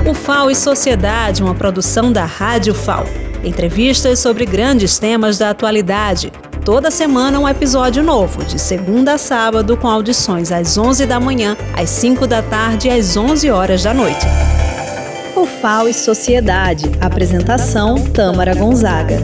O FAO e Sociedade, uma produção da Rádio FAO. Entrevistas sobre grandes temas da atualidade. Toda semana um episódio novo, de segunda a sábado, com audições às 11 da manhã, às 5 da tarde e às 11 horas da noite. O FAO e Sociedade. Apresentação, Tâmara Gonzaga.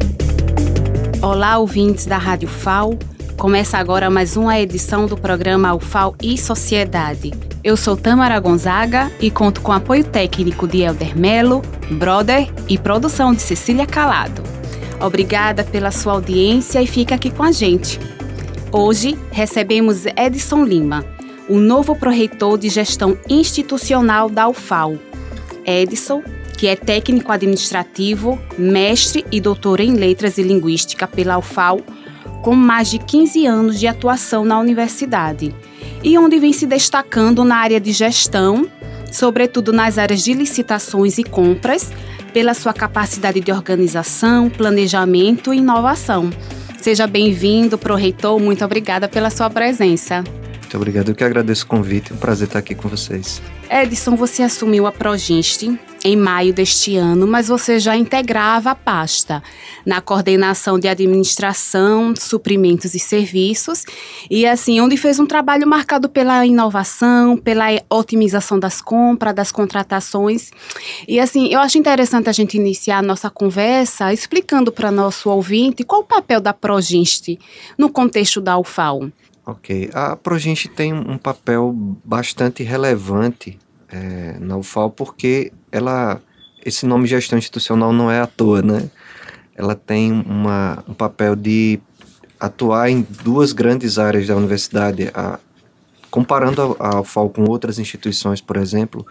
Olá, ouvintes da Rádio FAO. Começa agora mais uma edição do programa O FAO e Sociedade. Eu sou Tâmara Gonzaga e conto com apoio técnico de Helder Melo, Brother e produção de Cecília Calado. Obrigada pela sua audiência e fica aqui com a gente. Hoje recebemos Edson Lima, o novo pró-reitor de gestão institucional da UFAO. Edson, que é técnico administrativo, mestre e doutor em letras e linguística pela UFAO, com mais de 15 anos de atuação na universidade, e onde vem se destacando na área de gestão, sobretudo nas áreas de licitações e compras, pela sua capacidade de organização, planejamento e inovação. Seja bem-vindo, pró-reitor, muito obrigada pela sua presença. Muito obrigado, eu que agradeço o convite, é um prazer estar aqui com vocês. Edson, você assumiu a Progiste em maio deste ano, mas você já integrava a pasta na coordenação de administração, suprimentos e serviços, e assim, onde fez um trabalho marcado pela inovação, pela otimização das compras, das contratações. E assim, eu acho interessante a gente iniciar a nossa conversa explicando para nosso ouvinte qual o papel da Progiste no contexto da UFAO. Ok, a Progiste tem um papel bastante relevante na UFAO porque esse nome gestão institucional não é à toa, né? Ela tem um papel de atuar em duas grandes áreas da universidade. Comparando a UFAO com outras instituições, por exemplo,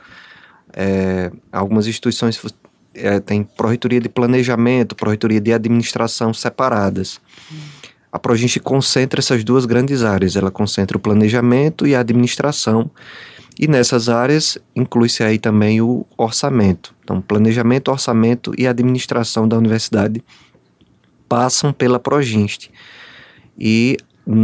algumas instituições têm pró-reitoria de planejamento, pró-reitoria de administração separadas. A Progiste concentra essas duas grandes áreas, ela concentra o planejamento e a administração, e nessas áreas inclui-se aí também o orçamento. Então, planejamento, orçamento e administração da universidade passam pela Progiste. E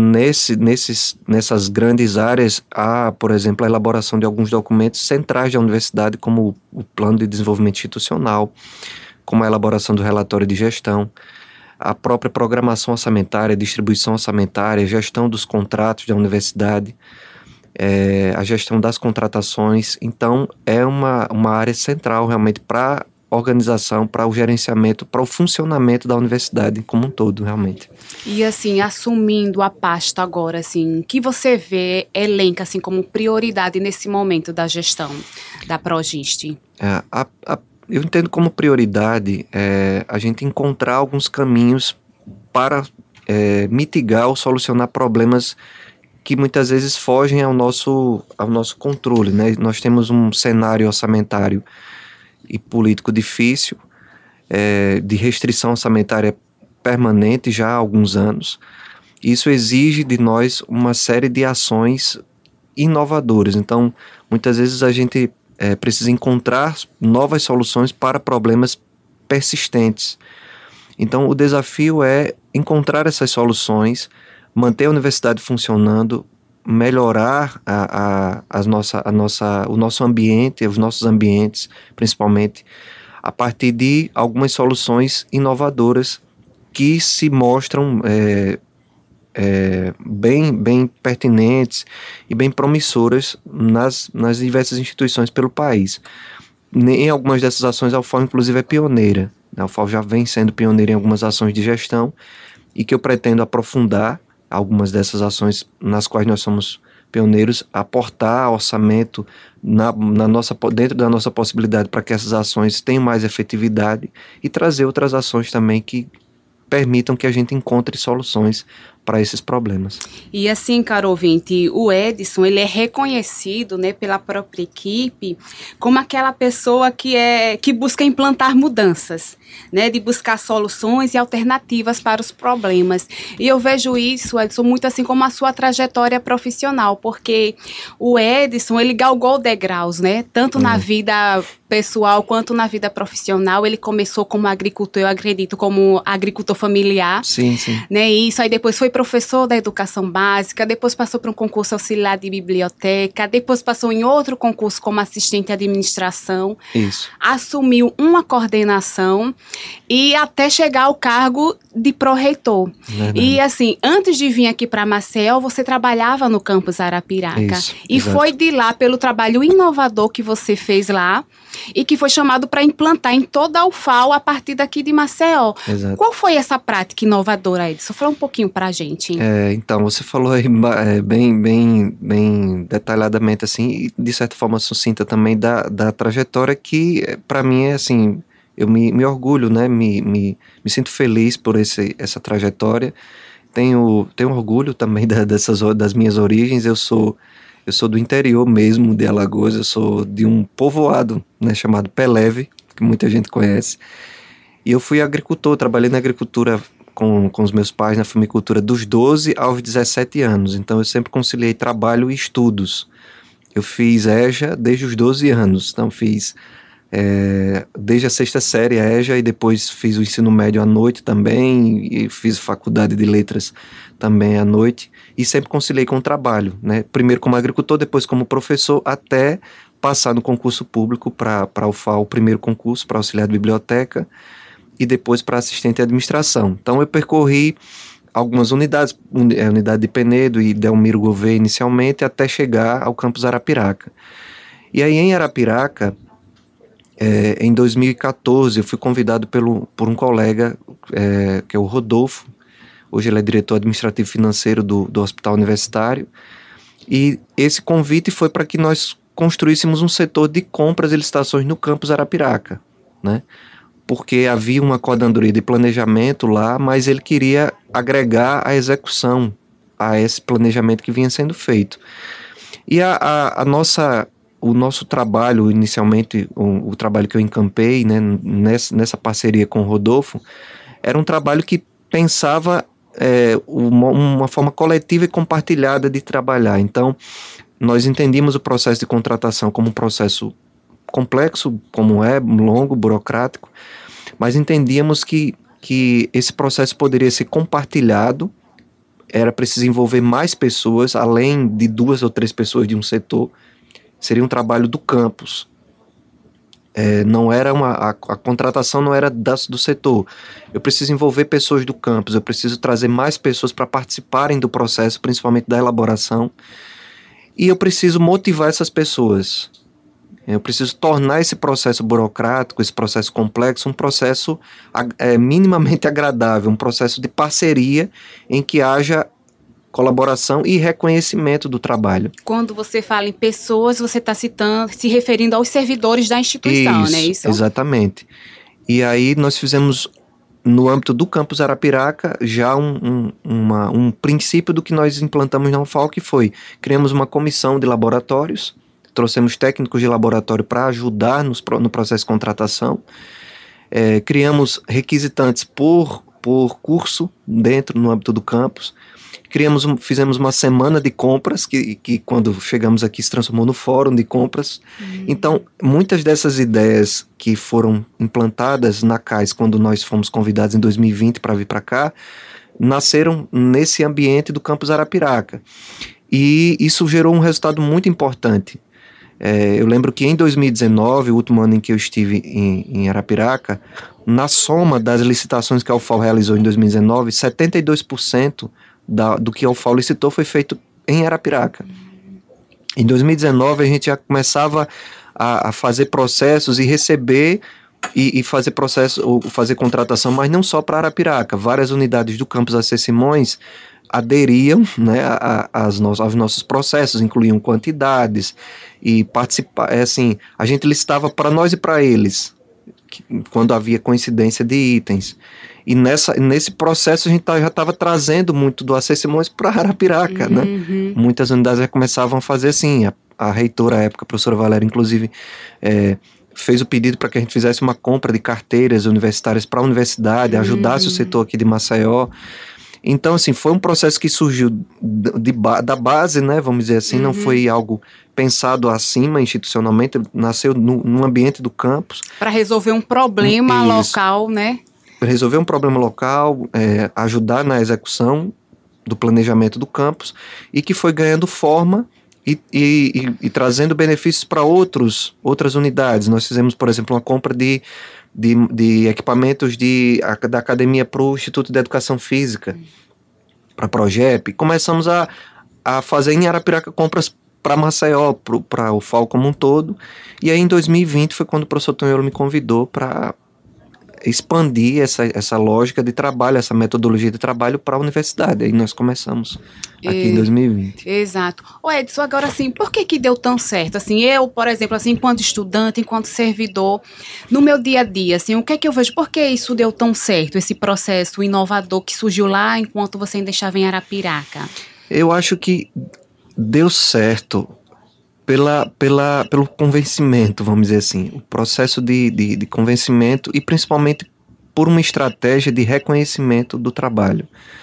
nessas grandes áreas há, por exemplo, a elaboração de alguns documentos centrais da universidade, como o Plano de Desenvolvimento Institucional, como a elaboração do relatório de gestão, a própria programação orçamentária, distribuição orçamentária, gestão dos contratos da universidade, a gestão das contratações. Então, é uma área central realmente para a organização, para o gerenciamento, para o funcionamento da universidade como um todo, realmente. E assim, assumindo a pasta agora, assim, o que você elenca assim, como prioridade nesse momento da gestão da Progiste? Eu entendo como prioridade a gente encontrar alguns caminhos para mitigar ou solucionar problemas que muitas vezes fogem ao nosso controle, né? Nós temos um cenário orçamentário e político difícil, de restrição orçamentária permanente já há alguns anos. Isso exige de nós uma série de ações inovadoras. Então, muitas vezes a gente precisa encontrar novas soluções para problemas persistentes. Então, o desafio é encontrar essas soluções, manter a universidade funcionando, melhorar o nosso ambiente, os nossos ambientes, principalmente, a partir de algumas soluções inovadoras que se mostram bem pertinentes e bem promissoras nas diversas instituições pelo país. Em algumas dessas ações, a UFAO, inclusive, é pioneira. A UFAO já vem sendo pioneira em algumas ações de gestão e que eu pretendo aprofundar algumas dessas ações nas quais nós somos pioneiros, aportar orçamento dentro da nossa possibilidade para que essas ações tenham mais efetividade e trazer outras ações também que permitam que a gente encontre soluções para esses problemas. E assim, caro ouvinte, o Edson, ele é reconhecido, né, pela própria equipe como aquela pessoa que busca implantar mudanças, né, de buscar soluções e alternativas para os problemas. E eu vejo isso, Edson, muito assim como a sua trajetória profissional, porque o Edson, ele galgou degraus, né, tanto na vida pessoal quanto na vida profissional. Ele começou como agricultor, eu acredito, como agricultor familiar. Sim, sim. Né, e isso aí depois foi professor da educação básica, depois passou para um concurso auxiliar de biblioteca, depois passou em outro concurso como assistente de administração. Isso. Assumiu uma coordenação e até chegar ao cargo de pró-reitor. E assim, antes de vir aqui para Maceió, você trabalhava no campus Arapiraca. Isso, e exato. foi de lá, pelo trabalho inovador que você fez lá, e que foi chamado para implantar em toda a UFAL a partir daqui de Maceió. Exato. Qual foi essa prática inovadora, Edson? Fala um pouquinho para a gente. Então, você falou aí bem detalhadamente, assim, e de certa forma sucinta também da trajetória que, para mim, é assim, eu me orgulho, né, me sinto feliz por essa trajetória. Tenho orgulho também das minhas origens. Eu sou do interior mesmo de Alagoas, eu sou de um povoado, né, chamado Peleve, que muita gente conhece. E eu fui agricultor, trabalhei na agricultura com os meus pais, na fumicultura, dos 12 aos 17 anos. Então eu sempre conciliei trabalho e estudos. Eu fiz EJA desde os 12 anos, então fiz desde a 6ª série EJA, e depois fiz o ensino médio à noite também, e fiz faculdade de letras também à noite, e sempre conciliei com o trabalho, né? Primeiro como agricultor, depois como professor, até passar no concurso público para a UFAL, o primeiro concurso para auxiliar de biblioteca, e depois para assistente de administração. Então eu percorri algumas unidades, unidade de Penedo e Delmiro Gouveia inicialmente, até chegar ao campus Arapiraca. E aí em Arapiraca, em 2014, eu fui convidado por um colega, que é o Rodolfo. Hoje ele é diretor administrativo financeiro do Hospital Universitário, e esse convite foi para que nós construíssemos um setor de compras e licitações no campus Arapiraca, né? Porque havia uma coordenadoria de planejamento lá, mas ele queria agregar a execução a esse planejamento que vinha sendo feito. E o nosso trabalho, inicialmente, o trabalho que eu encampei, né, nessa parceria com o Rodolfo, era um trabalho que pensava uma forma coletiva e compartilhada de trabalhar. Então, nós entendíamos o processo de contratação como um processo complexo, como longo, burocrático, mas entendíamos que esse processo poderia ser compartilhado. Era preciso envolver mais pessoas, além de 2 ou 3 pessoas de um setor. Seria um trabalho do campus. Não era a contratação não era do setor. Eu preciso envolver pessoas do campus, eu preciso trazer mais pessoas para participarem do processo, principalmente da elaboração, e eu preciso motivar essas pessoas. Eu preciso tornar esse processo burocrático, esse processo complexo, um processo minimamente agradável, um processo de parceria em que haja colaboração e reconhecimento do trabalho. Quando você fala em pessoas, você está se referindo aos servidores da instituição, isso, não é isso? Exatamente. E aí nós fizemos, no âmbito do campus Arapiraca, já um princípio do que nós implantamos na UFAL, que foi, criamos uma comissão de laboratórios, trouxemos técnicos de laboratório para ajudar no processo de contratação, criamos requisitantes por curso no âmbito do campus, fizemos uma semana de compras, que quando chegamos aqui se transformou no fórum de compras. Então, muitas dessas ideias que foram implantadas na CAIS, quando nós fomos convidados em 2020 para vir para cá, nasceram nesse ambiente do campus Arapiraca. E isso gerou um resultado muito importante. Eu lembro que em 2019, o último ano em que eu estive em Arapiraca, na soma das licitações que a UFAL realizou em 2019, 72% do que a UFAL licitou foi feito em Arapiraca. Em 2019, a gente já começava a fazer processos e receber e fazer processo, ou fazer contratação, mas não só para Arapiraca. Várias unidades do campus AC Simões aderiam, né, aos nossos processos, incluíam quantidades e participar. A gente licitava para nós e para eles, quando havia coincidência de itens. E nesse processo a gente já estava trazendo muito do AC Simões para Arapiraca, né? Muitas unidades já começavam a fazer assim. A reitora à época, a professora Valéria, inclusive, fez o pedido para que a gente fizesse uma compra de carteiras universitárias para a universidade, ajudasse o setor aqui de Maceió. Então, assim, foi um processo que surgiu da base, né? Vamos dizer assim, não foi algo pensado acima institucionalmente, nasceu no ambiente do campus. Para resolver um problema local, né? Resolver um problema local, ajudar na execução do planejamento do campus e que foi ganhando forma e trazendo benefícios para outras unidades. Nós fizemos, por exemplo, uma compra de equipamentos da academia para o Instituto de Educação Física, para a Progep. Começamos a fazer em Arapiraca compras para Maceió, para o FAO como um todo. E aí em 2020 foi quando o professor Tonholo me convidou para expandir essa lógica de trabalho, essa metodologia de trabalho para a universidade. Aí nós começamos aqui em 2020. Exato. Ô Edson, agora assim, por que deu tão certo? Assim, eu, por exemplo, assim, enquanto estudante, enquanto servidor, no meu dia a dia, assim, o que é que eu vejo? Por que isso deu tão certo, esse processo inovador que surgiu lá enquanto você ainda estava em Arapiraca? Eu acho que deu certo pelo convencimento, vamos dizer assim, o processo de convencimento e principalmente por uma estratégia de reconhecimento do trabalho.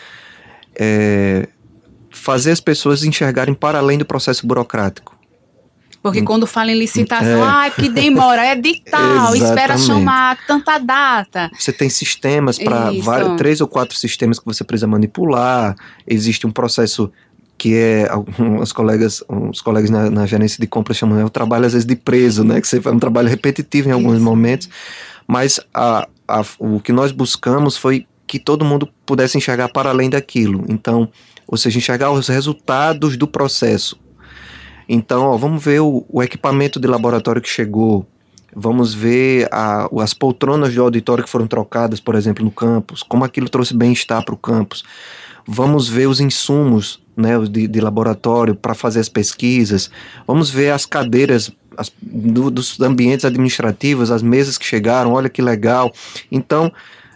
Fazer as pessoas enxergarem para além do processo burocrático. Porque quando fala em licitação, que demora, é edital, espera chamar tanta data. Você tem sistemas para 3 ou 4 sistemas que você precisa manipular, existe um processo que os colegas na gerência de compras chamam, o trabalho às vezes de preso, né? Que é um trabalho repetitivo em alguns momentos, mas o que nós buscamos foi que todo mundo pudesse enxergar para além daquilo. Então, ou seja, enxergar os resultados do processo. Então, vamos ver o equipamento de laboratório que chegou, vamos ver as poltronas do auditório que foram trocadas, por exemplo, no campus, como aquilo trouxe bem-estar para o campus. Vamos ver os insumos, né, de laboratório para fazer as pesquisas. Vamos ver as cadeiras dos ambientes administrativos, as mesas que chegaram, olha que legal. Então,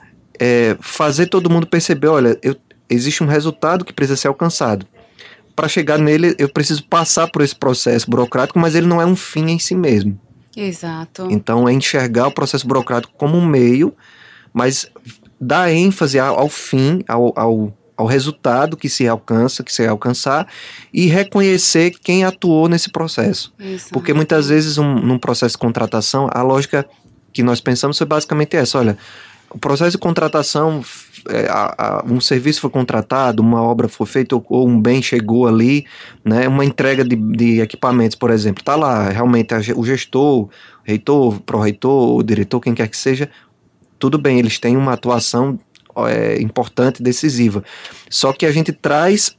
fazer todo mundo perceber, olha, existe um resultado que precisa ser alcançado. Para chegar nele, eu preciso passar por esse processo burocrático, mas ele não é um fim em si mesmo. Exato. Então, é enxergar o processo burocrático como um meio, mas dar ênfase ao fim, ao resultado que se alcançar e reconhecer quem atuou nesse processo. Exato. Porque muitas vezes num processo de contratação, a lógica que nós pensamos foi basicamente essa, olha, o processo de contratação, um serviço foi contratado, uma obra foi feita ou um bem chegou ali, né, uma entrega de equipamentos, por exemplo, está lá realmente o gestor, o reitor, o pró-reitor, o diretor, quem quer que seja, tudo bem, eles têm uma atuação importante, decisiva. Só que a gente traz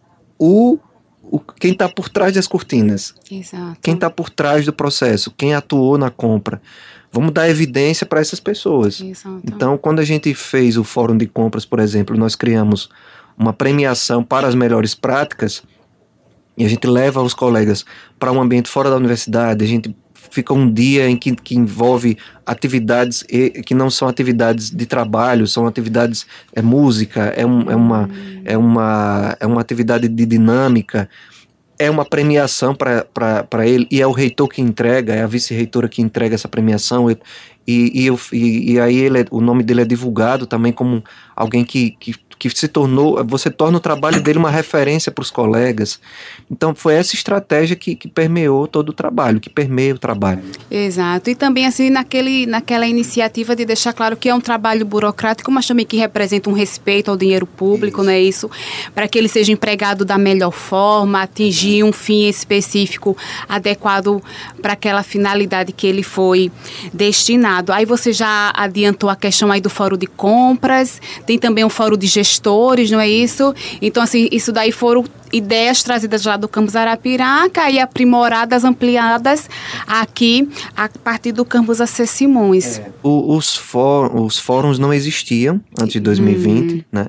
quem está por trás das cortinas. Exato. Quem está por trás do processo, quem atuou na compra. Vamos dar evidência para essas pessoas. Exato. Então, quando a gente fez o Fórum de Compras, por exemplo, nós criamos uma premiação para as melhores práticas e a gente leva os colegas para um ambiente fora da universidade, a gente fica um dia em que envolve atividades que não são atividades de trabalho, são atividades, música, é uma atividade de dinâmica, é uma premiação para ele, e é o reitor que entrega, é a vice-reitora que entrega essa premiação, e aí o nome dele é divulgado também como alguém que se tornou, você torna o trabalho dele uma referência para os colegas. Então foi essa estratégia que permeou todo o trabalho, que permeia o trabalho. Exato, e também assim naquela iniciativa de deixar claro que é um trabalho burocrático, mas também que representa um respeito ao dinheiro público, não é isso? Para que ele seja empregado da melhor forma, atingir um fim específico adequado para aquela finalidade que ele foi destinado. Aí você já adiantou a questão aí do fórum de compras, tem também um fórum de gestores, não é isso? Então, assim, isso daí foram ideias trazidas lá do campus Arapiraca e aprimoradas, ampliadas aqui a partir do campus AC Simões. Os fóruns não existiam antes de 2020, né?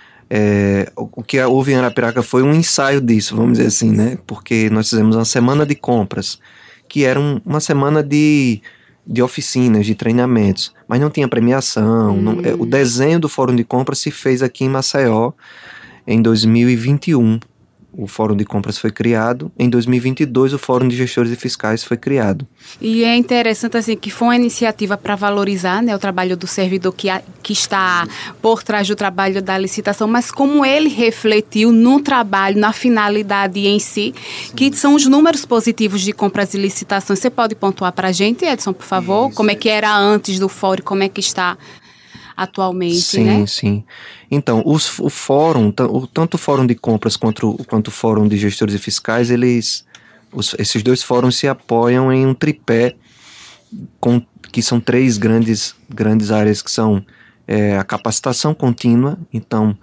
O que houve em Arapiraca foi um ensaio disso, vamos dizer assim, né? Porque nós fizemos uma semana de compras, que era uma semana de oficinas, de treinamentos, mas não tinha premiação. O desenho do Fórum de Compras se fez aqui em Maceió em 2021. O Fórum de Compras foi criado. Em 2022, o Fórum de Gestores e Fiscais foi criado. E é interessante assim, que foi uma iniciativa para valorizar, né, o trabalho do servidor que está por trás do trabalho da licitação, mas como ele refletiu no trabalho, na finalidade em si, que são os números positivos de compras e licitações. Você pode pontuar para a gente, Edson, por favor? Isso. Como é que era antes do Fórum, como é que está atualmente, né? Sim. Então, o fórum, tanto o fórum de compras quanto o fórum de gestores e fiscais, esses dois fóruns se apoiam em um tripé que são três grandes áreas, que são a capacitação contínua. Então,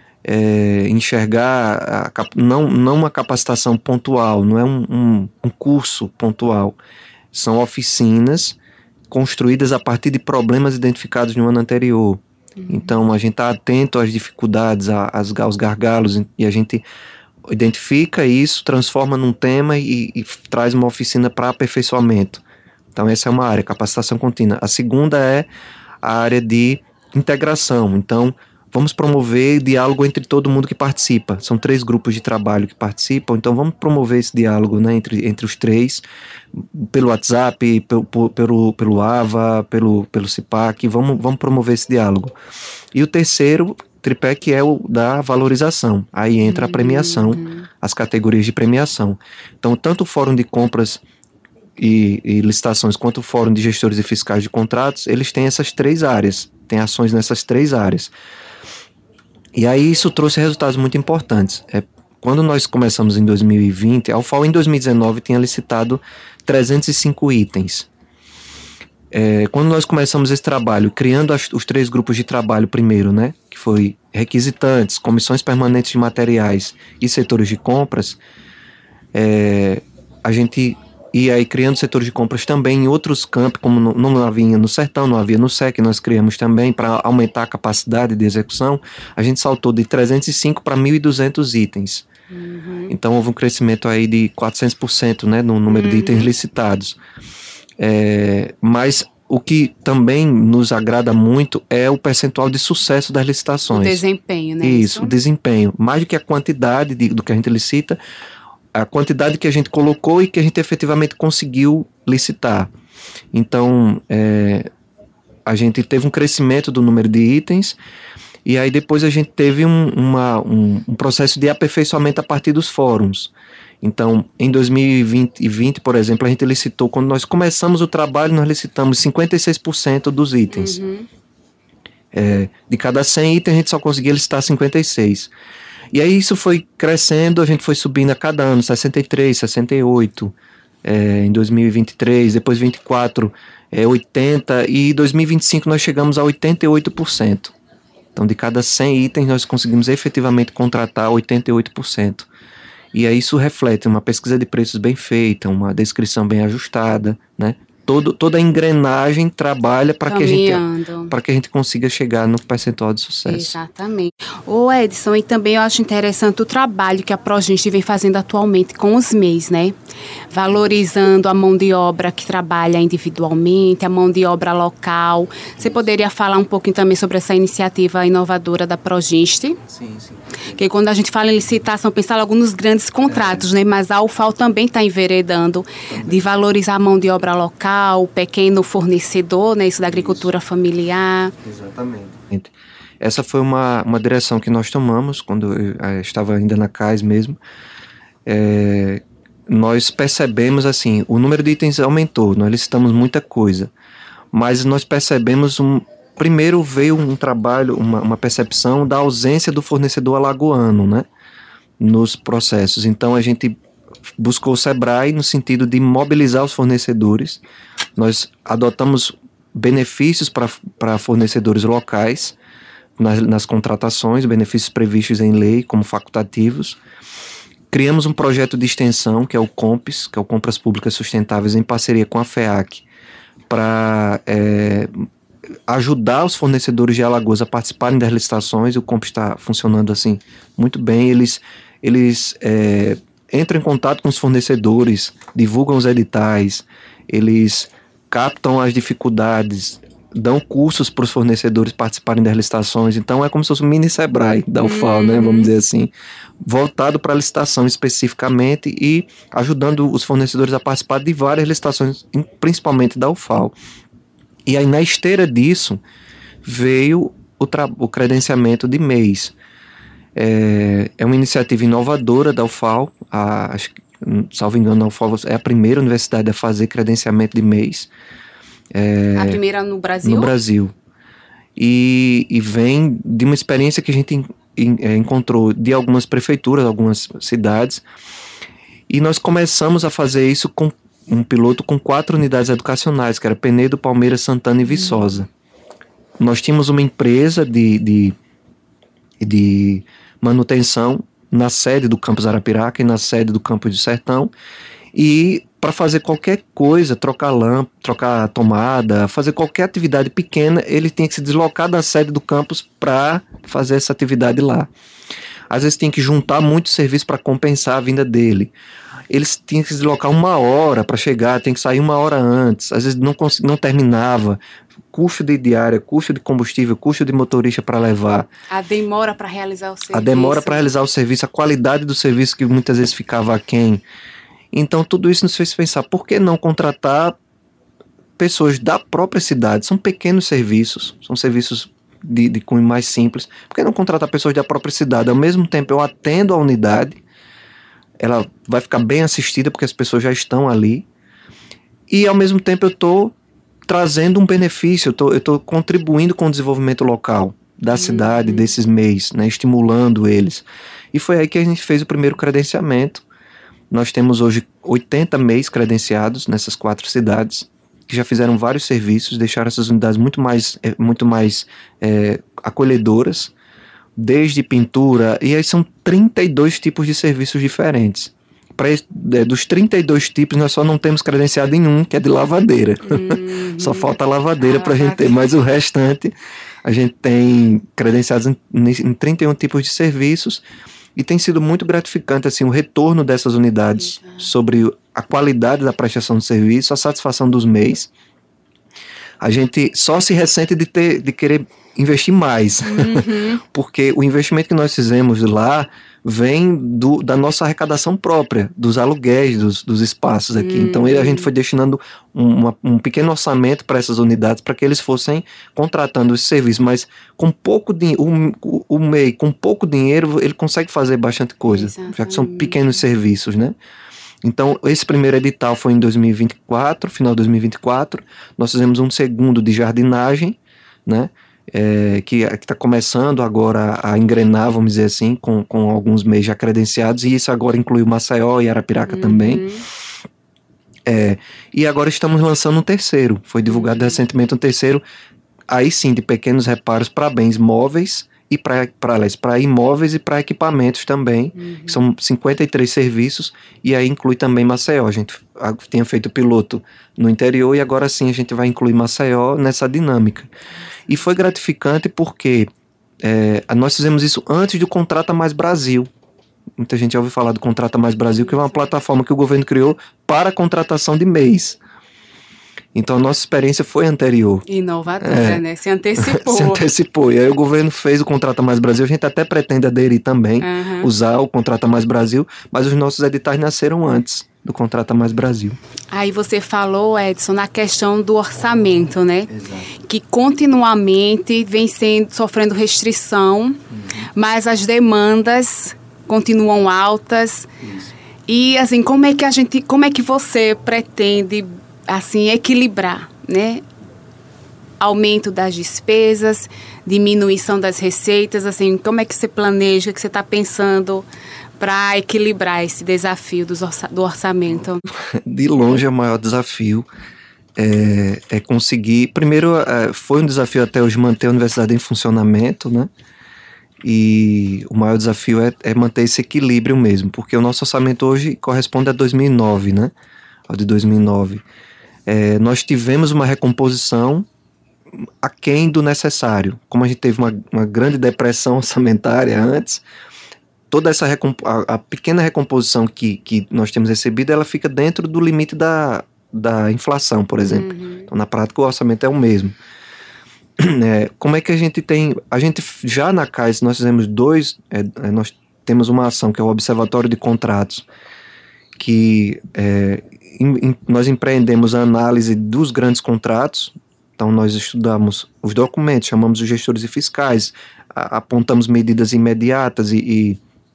enxergar não uma capacitação pontual, não é um curso pontual, são oficinas construídas a partir de problemas identificados no ano anterior. Então a gente está atento às dificuldades, aos gargalos, e a gente identifica isso, transforma num tema e traz uma oficina para aperfeiçoamento. Então essa é uma área, capacitação contínua. A segunda é a área de integração. Então vamos promover diálogo entre todo mundo que participa. São 3 grupos de trabalho que participam, então vamos promover esse diálogo, né, entre os 3, pelo WhatsApp, pelo AVA, pelo CIPAC, vamos promover esse diálogo. E o terceiro tripé, que é o da valorização. Aí entra a premiação, as categorias de premiação. Então, tanto o Fórum de Compras e licitações, quanto o Fórum de Gestores e Fiscais de Contratos, eles têm essas 3 áreas, têm ações nessas 3 áreas. E aí isso trouxe resultados muito importantes. Quando nós começamos em 2020, a UFAL em 2019 tinha licitado 305 itens. Quando nós começamos esse trabalho, criando os 3 grupos de trabalho primeiro, né, que foi requisitantes, comissões permanentes de materiais e setores de compras, a gente ia aí criando setores de compras também em outros campos, como não havia no Sertão, não havia no SEC, nós criamos também para aumentar a capacidade de execução. A gente saltou de 305 para 1.200 itens. Então houve um crescimento aí de 400%, né, no número de itens licitados. Mas o que também nos agrada muito é o percentual de sucesso das licitações. O desempenho, né? Isso, o desempenho. Mais do que a quantidade do que a gente licita, a quantidade que a gente colocou e que a gente efetivamente conseguiu licitar. Então, a gente teve um crescimento do número de itens, e aí depois a gente teve um processo de aperfeiçoamento a partir dos fóruns. Então, em 2020, por exemplo, a gente licitou, quando nós começamos o trabalho, nós licitamos 56% dos itens. De cada 100 itens, a gente só conseguia licitar 56. E aí isso foi crescendo, a gente foi subindo a cada ano, 63, 68, em 2023, depois 24, 80, e em 2025 nós chegamos a 88%. Então, de cada 100 itens, nós conseguimos efetivamente contratar 88%. E aí isso reflete uma pesquisa de preços bem feita, uma descrição bem ajustada, né? Toda a engrenagem trabalha para que a gente consiga chegar no percentual de sucesso. Exatamente. Ô Edson, e também eu acho interessante o trabalho que a Progest vem fazendo atualmente com os MEIs, né? Valorizando a mão de obra que trabalha individualmente, a mão de obra local. Você poderia falar um pouquinho também sobre essa iniciativa inovadora da Progest? Sim. Porque quando a gente fala em licitação, pensar logo nos grandes contratos, né? Mas a UFAL também está enveredando de valorizar a mão de obra local, o pequeno fornecedor, né? Isso da agricultura familiar. Exatamente. Essa foi uma direção que nós tomamos quando eu estava ainda na CAIS mesmo. Nós percebemos assim, o número de itens aumentou, nós licitamos muita coisa, mas nós percebemos primeiro veio um trabalho, uma percepção da ausência do fornecedor alagoano, né, nos processos. Então a gente buscou o SEBRAE no sentido de mobilizar os fornecedores. Nós adotamos benefícios para fornecedores locais nas contratações, benefícios previstos em lei como facultativos. Criamos um projeto de extensão, que é o COMPES, que é o Compras Públicas Sustentáveis, em parceria com a FEAC, para ajudar os fornecedores de Alagoas a participarem das licitações. O COMPES está funcionando assim muito bem. Eles entram em contato com os fornecedores, divulgam os editais, eles captam as dificuldades, dão cursos para os fornecedores participarem das licitações. Então é como se fosse um mini SEBRAE da UFAL, né, vamos dizer assim, voltado para a licitação especificamente e ajudando os fornecedores a participar de várias licitações, principalmente da UFAL. E aí na esteira disso veio o credenciamento de MEIs. É uma iniciativa inovadora da UFAL, acho que, salvo engano, a UFAL é a primeira universidade a fazer credenciamento de MEIs. A primeira no Brasil? No Brasil. e vem de uma experiência que a gente encontrou de algumas prefeituras, algumas cidades, e nós começamos a fazer isso com um piloto com 4 unidades educacionais, que era Penedo, Palmeiras, Santana e Viçosa. Nós tínhamos uma empresa de manutenção na sede do campus Arapiraca e na sede do campus do Sertão, e para fazer qualquer coisa, trocar lâmpada, trocar tomada, fazer qualquer atividade pequena, ele tinha que se deslocar da sede do campus para fazer essa atividade lá. Às vezes tinha que juntar muito serviço para compensar a vinda dele. Eles tinham que se deslocar 1 hora para chegar, tem que sair 1 hora antes, às vezes não terminava. Custo de diária, custo de combustível, custo de motorista para levar. A demora para realizar o serviço. A demora para realizar o serviço, a qualidade do serviço que muitas vezes ficava aquém. Então tudo isso nos fez pensar, por que não contratar pessoas da própria cidade? São pequenos serviços, são serviços de cunho mais simples. Por que não contratar pessoas da própria cidade? Ao mesmo tempo eu atendo a unidade, ela vai ficar bem assistida porque as pessoas já estão ali, e ao mesmo tempo eu estou trazendo um benefício, eu estou contribuindo com o desenvolvimento local da cidade, desses MEIs, né, estimulando eles. E foi aí que a gente fez o primeiro credenciamento. Nós temos hoje 80 MEIs credenciados nessas 4 cidades, que já fizeram vários serviços, deixaram essas unidades muito mais acolhedoras, desde pintura, e aí são 32 tipos de serviços diferentes. Dos 32 tipos, nós só não temos credenciado em um, que é de lavadeira. Só falta a lavadeira para a gente ter, mas o restante a gente tem credenciados em 31 tipos de serviços, e tem sido muito gratificante assim, o retorno dessas unidades sobre a qualidade da prestação de serviço, a satisfação dos MEIs. A gente só se ressente de querer investir mais, porque o investimento que nós fizemos lá vem da nossa arrecadação própria, dos aluguéis dos espaços aqui. Então a gente foi destinando um pequeno orçamento para essas unidades, para que eles fossem contratando esse serviço, mas com pouco o MEI, com pouco dinheiro, ele consegue fazer bastante coisa. Exatamente. Já que são pequenos serviços, né? Então, esse primeiro edital foi em 2024, final de 2024. Nós fizemos um segundo de jardinagem, né? Que está começando agora a engrenar, vamos dizer assim, com alguns MEIs já credenciados, e isso agora inclui o Maceió e Arapiraca também. E agora estamos lançando um terceiro. Foi divulgado recentemente um terceiro, aí sim, de pequenos reparos para bens móveis, e para imóveis e para equipamentos também, que são 53 serviços, e aí inclui também Maceió. A gente tinha feito piloto no interior e agora sim a gente vai incluir Maceió nessa dinâmica. E foi gratificante porque nós fizemos isso antes do Contrata Mais Brasil. Muita gente já ouviu falar do Contrata Mais Brasil, que é uma plataforma que o governo criou para a contratação de MEIs. Então a nossa experiência foi anterior. Inovadora, né? Se antecipou. Se antecipou. E aí o governo fez o Contrata Mais Brasil. A gente até pretende aderir também, usar o Contrata Mais Brasil, mas os nossos editais nasceram antes do Contrata Mais Brasil. Aí você falou, Edson, na questão do orçamento, né? Exato. Que continuamente vem sofrendo restrição, mas as demandas continuam altas. Isso. E assim, como é que você pretende assim equilibrar, né? Aumento das despesas, diminuição das receitas, assim, como é que você planeja, que você está pensando para equilibrar esse desafio do orçamento? De longe, o maior desafio é conseguir... Primeiro, foi um desafio até hoje manter a universidade em funcionamento, né? E o maior desafio é manter esse equilíbrio mesmo, porque o nosso orçamento hoje corresponde a 2009, né? Ao de 2009. Nós tivemos uma recomposição aquém do necessário. Como a gente teve uma grande depressão orçamentária antes, toda essa a pequena recomposição que nós temos recebido, ela fica dentro do limite da inflação, por exemplo. Então, na prática, o orçamento é o mesmo. Como é que a gente tem... A gente já na CAIS, nós fizemos nós temos uma ação que é o Observatório de Contratos, que nós empreendemos a análise dos grandes contratos. Então nós estudamos os documentos, chamamos os gestores e fiscais, apontamos medidas imediatas e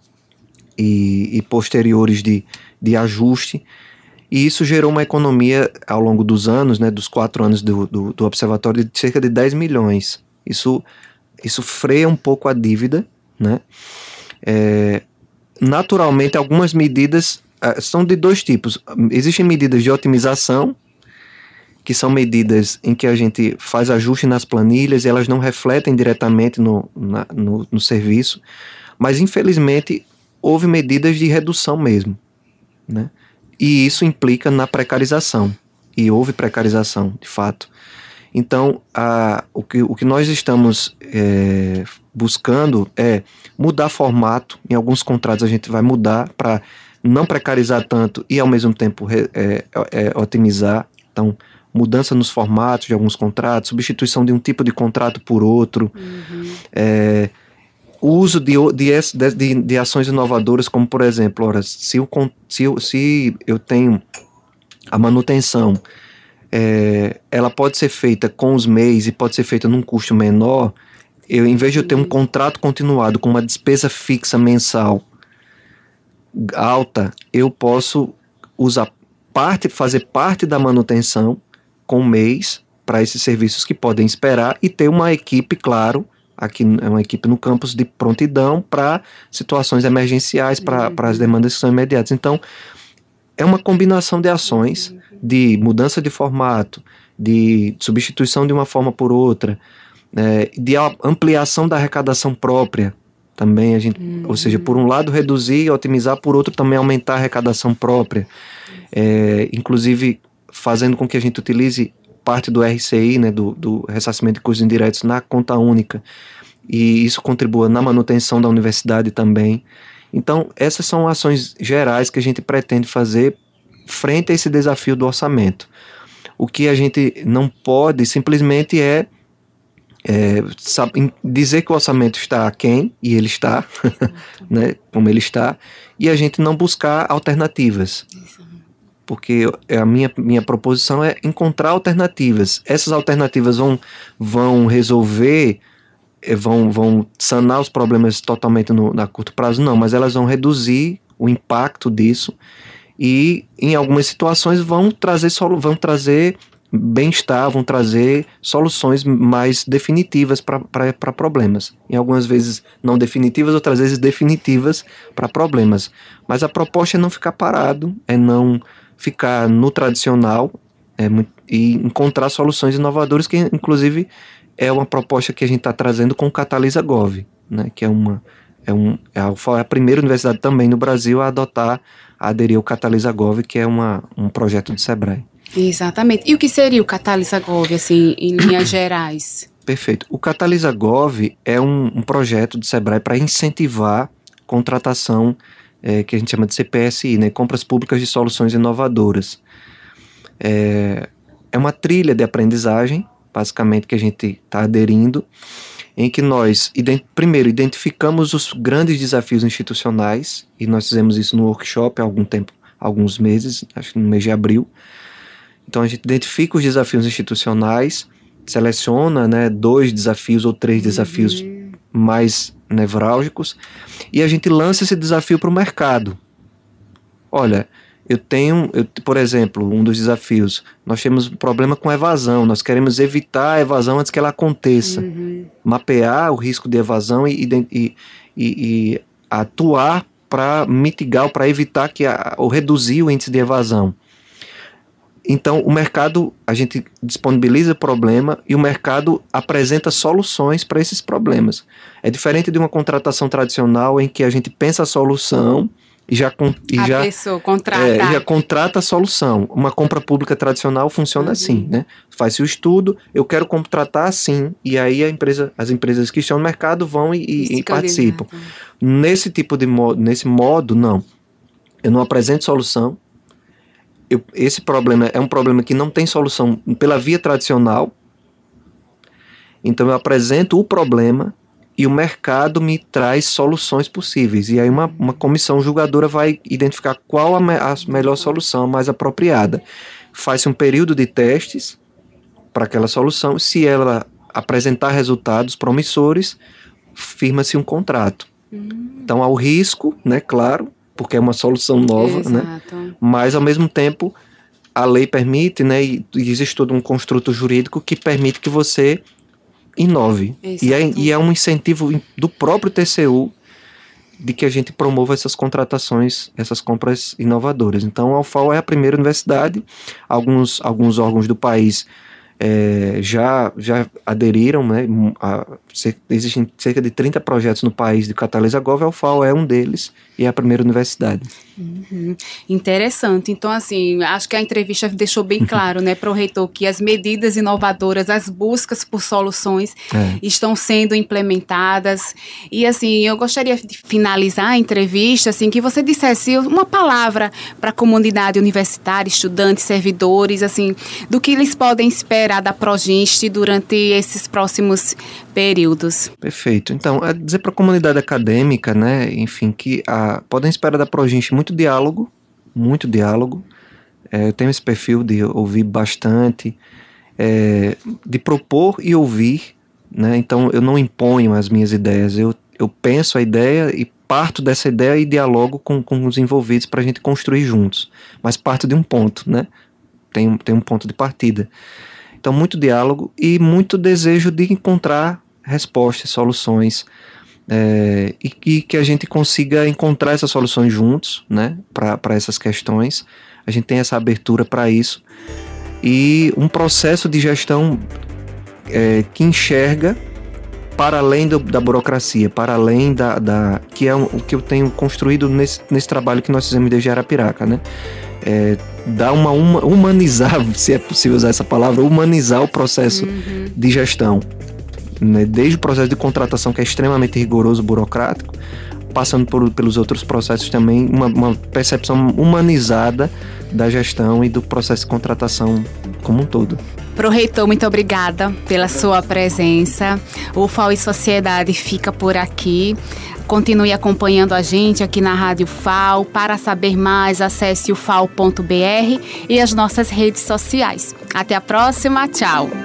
posteriores de ajuste, e isso gerou uma economia ao longo dos anos, né, dos 4 anos do observatório, de cerca de 10 milhões Isso freia um pouco a dívida, né? Naturalmente, algumas medidas são de dois tipos. Existem medidas de otimização, que são medidas em que a gente faz ajuste nas planilhas e elas não refletem diretamente no serviço, mas infelizmente houve medidas de redução mesmo, né? E isso implica na precarização, e houve precarização, de fato. Então, o que nós estamos buscando é mudar formato. Em alguns contratos a gente vai mudar para não precarizar tanto e ao mesmo tempo otimizar. Então, mudança nos formatos de alguns contratos, substituição de um tipo de contrato por outro, o uso de ações inovadoras, como por exemplo, se eu tenho a manutenção, ela pode ser feita com os MEIs e pode ser feita num custo menor, em vez de eu ter um contrato continuado com uma despesa fixa mensal alta, eu posso fazer parte da manutenção com mês para esses serviços que podem esperar e ter uma equipe, claro, aqui é uma equipe no campus de prontidão para situações emergenciais, para as demandas que são imediatas. Então, é uma combinação de ações, de mudança de formato, de substituição de uma forma por outra, de ampliação da arrecadação própria também, ou seja, por um lado reduzir e otimizar, por outro também aumentar a arrecadação própria, inclusive fazendo com que a gente utilize parte do RCI, né, do ressarcimento de custos indiretos na conta única, e isso contribua na manutenção da universidade também. Então, essas são ações gerais que a gente pretende fazer frente a esse desafio do orçamento. O que a gente não pode simplesmente dizer que o orçamento está aquém, e ele está, né, como ele está, e a gente não buscar alternativas. Porque a minha proposição é encontrar alternativas. Essas alternativas vão resolver, vão sanar os problemas totalmente a curto prazo? Não, mas elas vão reduzir o impacto disso e, em algumas situações, vão trazer bem-estar, vão trazer soluções mais definitivas para problemas. Em algumas vezes não definitivas, outras vezes definitivas para problemas. Mas a proposta é não ficar parado, é não ficar no tradicional e encontrar soluções inovadoras, que inclusive é uma proposta que a gente está trazendo com o Catalisa Gov, né, que é a primeira universidade também no Brasil a aderir ao Catalisa Gov, que é um projeto do Sebrae. Exatamente. E o que seria o Catalisa Gov, assim, em linhas gerais? Perfeito. O Catalisa Gov é um projeto do Sebrae para incentivar contratação, que a gente chama de CPSI, né? Compras Públicas de Soluções Inovadoras. É uma trilha de aprendizagem, basicamente, que a gente está aderindo, em que nós, primeiro, identificamos os grandes desafios institucionais, e nós fizemos isso no workshop há alguns meses, acho que no mês de abril. Então, a gente identifica os desafios institucionais, seleciona, né, 2 desafios ou 3 desafios mais nevrálgicos, e a gente lança esse desafio para o mercado. Olha, por exemplo, um dos desafios, nós temos um problema com evasão, nós queremos evitar a evasão antes que ela aconteça, mapear o risco de evasão e atuar para mitigar, para evitar ou reduzir o índice de evasão. Então, o mercado, a gente disponibiliza o problema e o mercado apresenta soluções para esses problemas. É diferente de uma contratação tradicional em que a gente pensa a solução e já contrata a solução. Uma compra pública tradicional funciona assim, né? Faz-se o estudo, eu quero contratar assim, e aí as empresas que estão no mercado vão e participam. Nesse modo, não. Eu não apresento solução. Esse problema é um problema que não tem solução pela via tradicional, então eu apresento o problema e o mercado me traz soluções possíveis, e aí uma comissão julgadora vai identificar qual a melhor solução, mais apropriada. Faz-se um período de testes para aquela solução, se ela apresentar resultados promissores, firma-se um contrato. Então há o risco, né, claro, porque é uma solução nova, né? Mas ao mesmo tempo a lei permite, né, e existe todo um construto jurídico que permite que você inove. E é um incentivo do próprio TCU de que a gente promova essas contratações, essas compras inovadoras. Então, a UFAL é a primeira universidade, alguns órgãos do país já aderiram, né? Existem cerca de 30 projetos no país de Catalisa Gov, a UFAL é um deles e é a primeira universidade. Interessante. Então, assim, acho que a entrevista deixou bem claro, né, para o reitor que as medidas inovadoras, as buscas por soluções estão sendo implementadas. E, assim, eu gostaria de finalizar a entrevista, assim, que você dissesse uma palavra para a comunidade universitária, estudantes, servidores, assim, do que eles podem esperar da Progiste durante esses próximos períodos. Perfeito. Então, dizer para a comunidade acadêmica, né, enfim, que podem esperar da Progiste muito diálogo. Eu tenho esse perfil de ouvir bastante, de propor e ouvir, né? Então eu não imponho as minhas ideias, eu penso a ideia e parto dessa ideia e dialogo com os envolvidos para a gente construir juntos, mas parto de um ponto, né? Tem um ponto de partida. Então muito diálogo e muito desejo de encontrar respostas, soluções, e que a gente consiga encontrar essas soluções juntos, né, para essas questões. A gente tem essa abertura para isso e um processo de gestão que enxerga para além da burocracia, para além que é o que eu tenho construído nesse trabalho que nós fizemos desde Arapiraca, né? Dar humanizar, se é possível usar essa palavra, humanizar o processo de gestão, né? Desde o processo de contratação, que é extremamente rigoroso, burocrático, passando pelos outros processos também, uma percepção humanizada da gestão e do processo de contratação como um todo. Pro-reitor, muito obrigada pela sua presença. O UFAL e Sociedade fica por aqui. Continue acompanhando a gente aqui na Rádio FAO. Para saber mais, acesse ufal.br e as nossas redes sociais. Até a próxima, tchau!